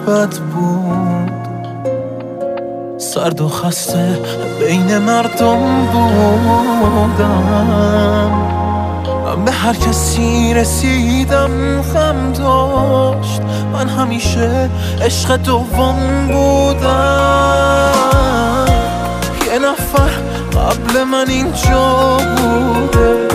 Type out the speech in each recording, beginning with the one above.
بد بود، سرد و خسته بین مردم بودم. من به هر کسی رسیدم غم داشت، من همیشه عشق دوم بودم. یه نفر قبل من اینجا بوده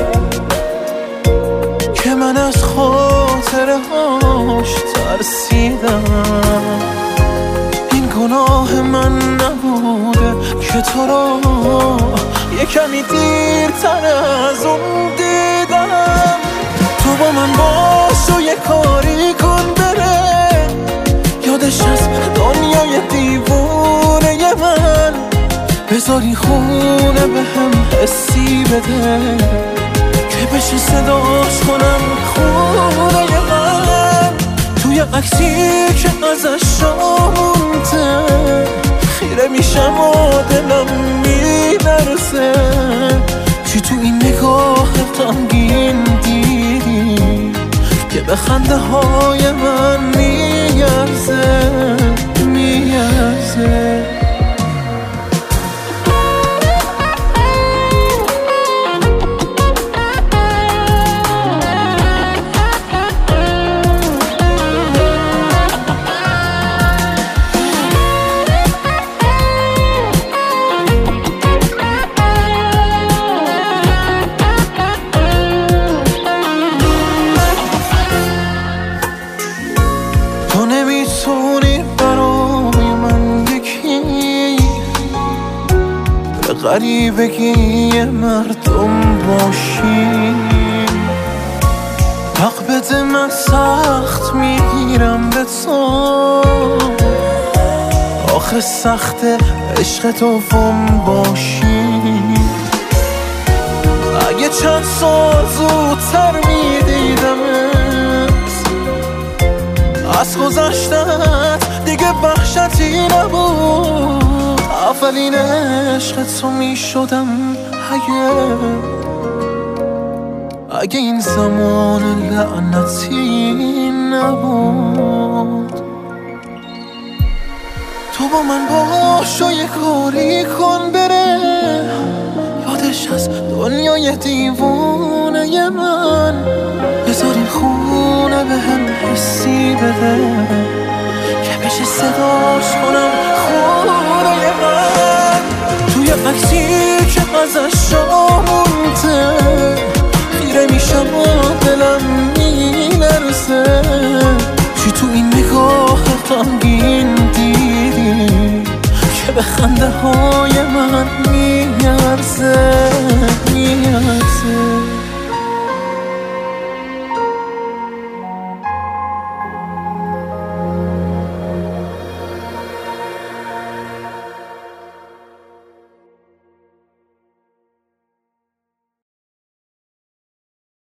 که من از خاطره هاش ترسیدم. این گناه من نبوده که تو رو یه کمی دیرتر از اون دیدم. تو با من باش و یه کاری کن بره، یادش از دنیای دیوونه من. بذاری خونه به هم حسی بده که بشه صداش کنم خونه من. توی عکسی که ازش مونده خیره میشم و دلم میلرزه. چی تو این نگاه غمگین دیدی که به خنده های من میارزه میارزه. تو نمیتونی برای من یکی به غریبگی مردم باشی. حق بده من سخت میگیرم به تو، آخه سخت عشق دوم باشی. اگه چند سال زودتر میدیدمت از گذشتت دیگه وحشتی نبود. اولین عشق تو میشدم اگه این زمان لعنتی نبود. تو با من باش و یه کاری کن بره، یادش از دنیای دیوونه من. بذارین خونه به هم حسی بده که بشه صداش کنم خونه من. توی عکسی که ازش مونده خیره میشم و دلم میلرزه. چی تو این نگاه غمگین دیدی که به خنده های من